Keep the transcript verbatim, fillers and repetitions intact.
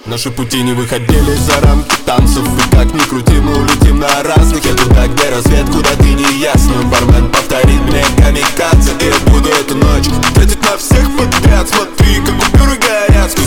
Наши пути не выходили за рамки танцев. И как ни крути, мы улетим на разных. Я туда, где рассвет, куда ты не ясно. Бармен повторит мне камикадзе. И я буду эту ночь тратить на всех подряд. Смотри, как купюры горят.